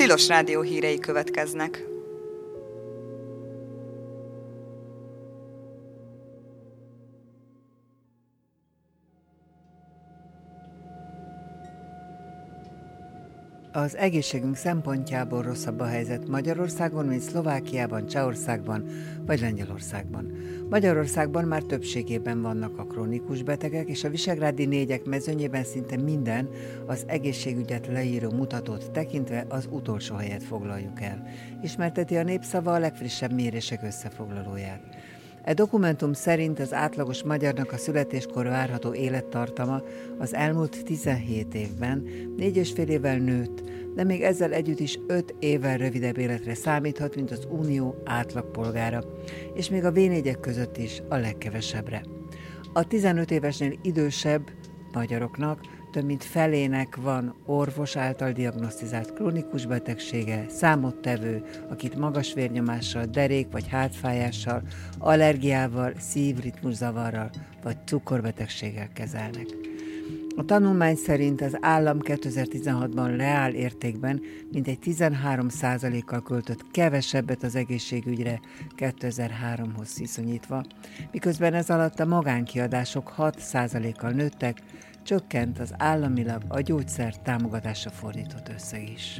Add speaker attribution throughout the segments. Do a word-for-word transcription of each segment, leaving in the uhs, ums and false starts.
Speaker 1: Tilos Rádió hírei következnek.
Speaker 2: Az egészségünk szempontjából rosszabb a helyzet Magyarországon, mint Szlovákiában, Csehországban vagy Lengyelországban. Magyarországban már többségében vannak a krónikus betegek, és a visegrádi négyek mezőnyében szinte minden az egészségügyet leíró mutatót tekintve az utolsó helyet foglaljuk el. Ismerteti a Népszava a legfrissebb mérések összefoglalóját. E dokumentum szerint az átlagos magyarnak a születéskor várható élettartama az elmúlt tizenhét évben négy és fél évvel nőtt, de még ezzel együtt is öt évvel rövidebb életre számíthat, mint az unió átlagpolgára, és még a vé négyek között is a legkevesebbre. A tizenöt évesnél idősebb magyaroknak több mint felének van orvos által diagnosztizált krónikus betegsége, számottevő, akit magas vérnyomással, derék vagy hátfájással, allergiával, szívritmuszavarral vagy cukorbetegséggel kezelnek. A tanulmány szerint az állam kétezer-tizenhatban reál értékben mintegy tizenhárom százalékkal költött kevesebbet az egészségügyre kétezer-háromhoz viszonyítva, miközben ez alatt a magánkiadások hat százalékkal nőttek, csökkent az államilag a gyógyszer támogatásra fordított összeg is.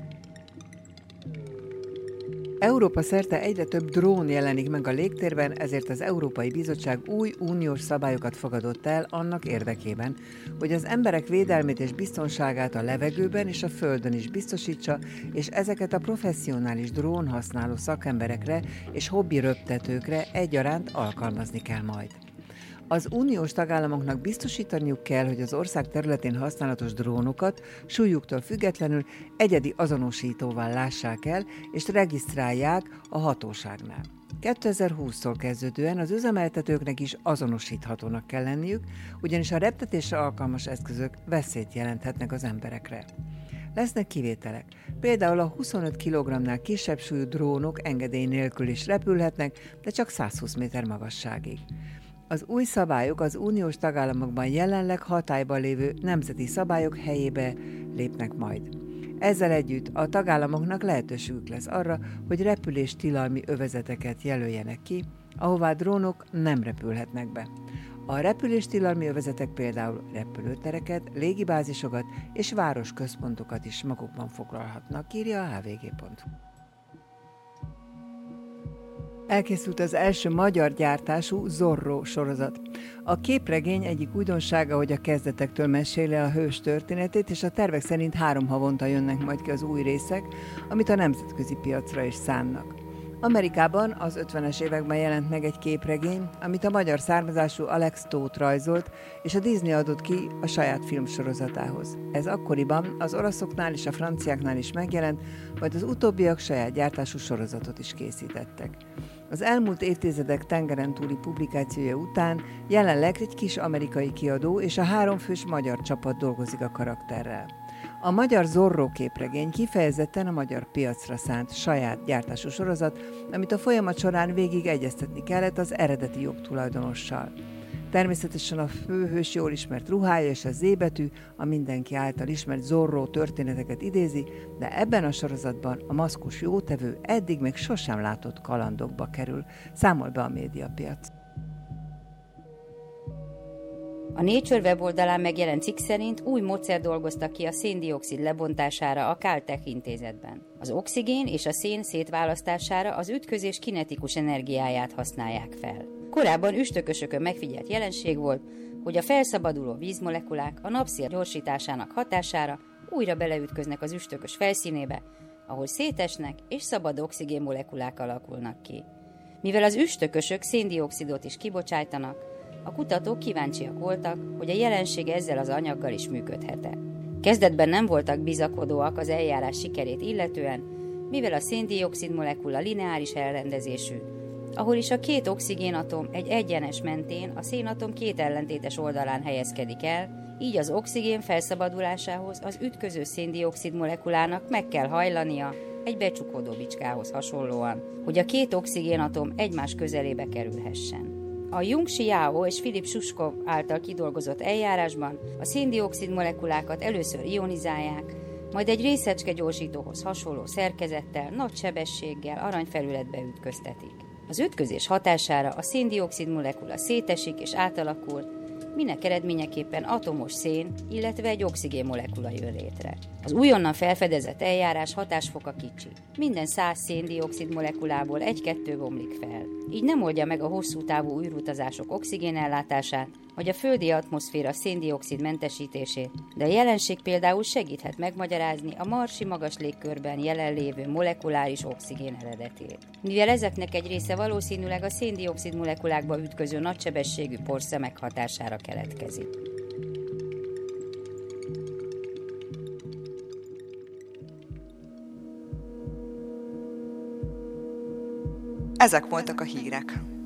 Speaker 2: Európa szerte egyre több drón jelenik meg a légtérben, ezért az Európai Bizottság új uniós szabályokat fogadott el annak érdekében, hogy az emberek védelmét és biztonságát a levegőben és a földön is biztosítsa, és ezeket a professzionális drón használó szakemberekre és hobbi röptetőkre egyaránt alkalmazni kell majd. Az uniós tagállamoknak biztosítaniuk kell, hogy az ország területén használatos drónokat súlyuktól függetlenül egyedi azonosítóval lássák el, és regisztrálják a hatóságnál. kétezer-húsztól kezdődően az üzemeltetőknek is azonosíthatónak kell lenniük, ugyanis a reptetésre alkalmas eszközök veszélyt jelenthetnek az emberekre. Lesznek kivételek. Például a huszonöt kilogrammnál kisebb súlyú drónok engedély nélkül is repülhetnek, de csak százhúsz méter magasságig. Az új szabályok az uniós tagállamokban jelenleg hatályban lévő nemzeti szabályok helyébe lépnek majd. Ezzel együtt a tagállamoknak lehetőségük lesz arra, hogy repüléstilalmi övezeteket jelöljenek ki, ahová drónok nem repülhetnek be. A repüléstilalmi övezetek például repülőtereket, légibázisokat és városközpontokat is magukban foglalhatnak, írja a há vé gé pont hu. Elkészült az első magyar gyártású Zorro sorozat. A képregény egyik újdonsága, hogy a kezdetektől meséli a hős történetét, és a tervek szerint három havonta jönnek majd ki az új részek, amit a nemzetközi piacra is szánnak. Amerikában az ötvenes években jelent meg egy képregény, amit a magyar származású Alex Toth rajzolt, és a Disney adott ki a saját filmsorozatához. Ez akkoriban az olaszoknál és a franciáknál is megjelent, majd az utóbbiak saját gyártású sorozatot is készítettek. Az elmúlt évtizedek tengeren túli publikációja után jelenleg egy kis amerikai kiadó és a háromfős magyar csapat dolgozik a karakterrel. A magyar Zorro képregény kifejezetten a magyar piacra szánt saját gyártású sorozat, amit a folyamat során végig egyeztetni kellett az eredeti jogtulajdonossal. Természetesen a főhős jól ismert ruhája és a Z betű a mindenki által ismert Zorro történeteket idézi, de ebben a sorozatban a maszkos jótevő eddig még sosem látott kalandokba kerül, számol be a Médiapiac.
Speaker 3: A Nature weboldalán megjelent cikk szerint új módszer dolgoztak ki a szén-dioxid lebontására a Caltech intézetben. Az oxigén és a szén szétválasztására az ütközés kinetikus energiáját használják fel. Korábban üstökösökön megfigyelt jelenség volt, hogy a felszabaduló vízmolekulák a napszél gyorsításának hatására újra beleütköznek az üstökös felszínébe, ahol szétesnek és szabad oxigénmolekulák alakulnak ki. Mivel az üstökösök szén-dioxidot is kibocsájtanak, a kutatók kíváncsiak voltak, hogy a jelenség ezzel az anyaggal is működhet-e. Kezdetben nem voltak bizakodóak az eljárás sikerét illetően, mivel a szén-dioxid molekula lineáris elrendezésű, ahol is a két oxigénatom egy egyenes mentén a szénatom két ellentétes oldalán helyezkedik el, így az oxigén felszabadulásához az ütköző szén-dioxid molekulának meg kell hajlania, egy becsukódó bicskához hasonlóan, hogy a két oxigénatom egymás közelébe kerülhessen. A Yung-Chi Yao és Filip Suskov által kidolgozott eljárásban a szén-dioxid molekulákat először ionizálják, majd egy részecske gyorsítóhoz hasonló szerkezettel, nagy sebességgel aranyfelületbe ütköztetik. Az ütközés hatására a széndioxid molekula szétesik és átalakul, minek eredményeképpen atomos szén, illetve egy oxigén molekula jön létre. Az újonnan felfedezett eljárás hatásfoka kicsi. Minden száz széndioxid molekulából egy-kettő bomlik fel. Így nem oldja meg a hosszú távú űrutazások oxigénellátását, vagy a földi atmoszféra széndioxid mentesítését, de a jelenség például segíthet megmagyarázni a marsi magas légkörben jelenlévő molekuláris oxigén eredetét. Mivel ezeknek egy része valószínűleg a széndioxid molekulákba ütköző nagysebességű porszemek hatására keletkezik.
Speaker 1: Ezek voltak a hírek.